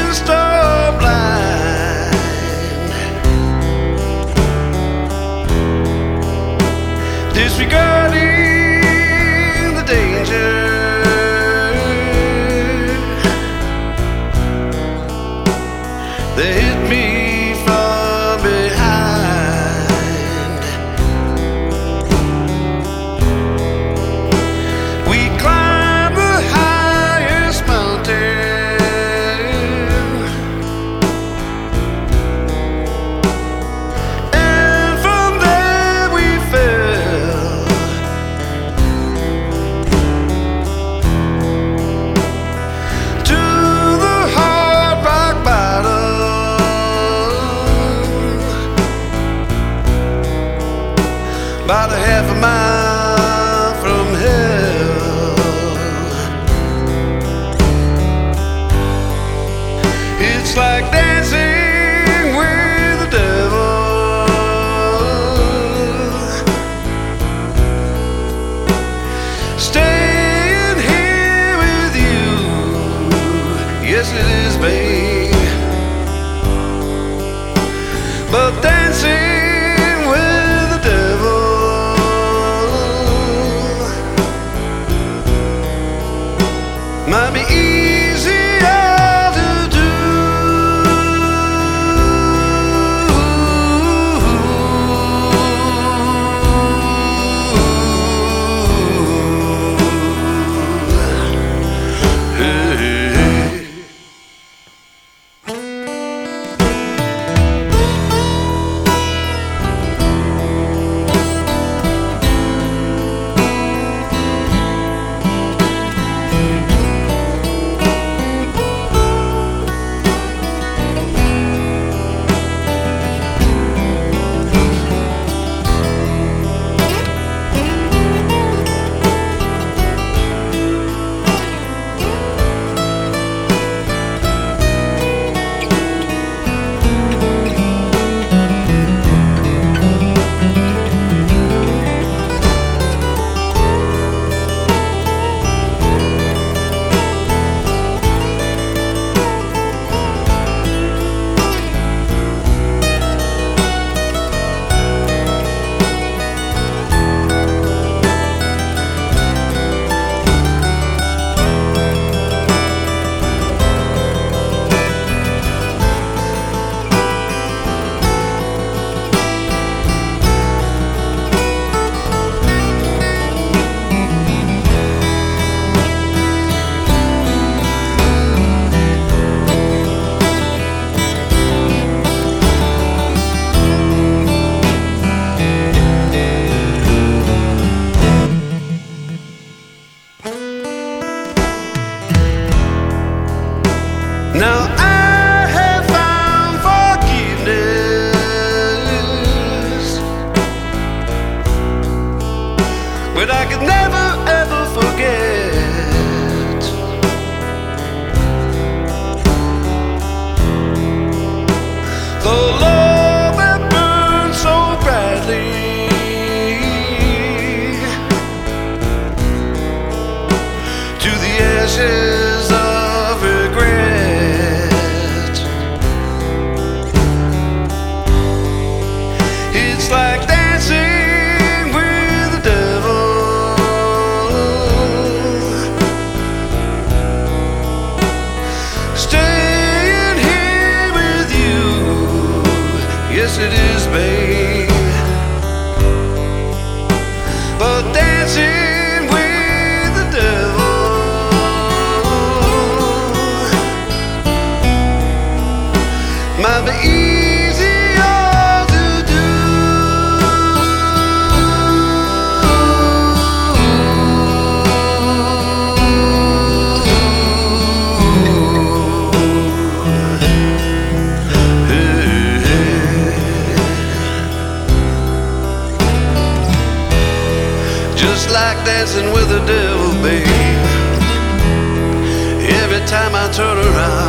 star blind, disregarding the danger that hit me from behind. We climbed the highest mountain, and from there we fell to the hard rock bottom. About a half a mile from hell. It's like dancing with the devil, staying here with you. Yes, it is, babe. But dancing with the devil might be easier to do. Now I have found forgiveness, but I could never ever forget the love that burned so brightly, to the ashes of regret. It's like dancing with the devil, staying here with you. Yes, it is, babe. But dancing with the devil might be easier to do. Just like dancing with the devil, babe. Every time I turn around,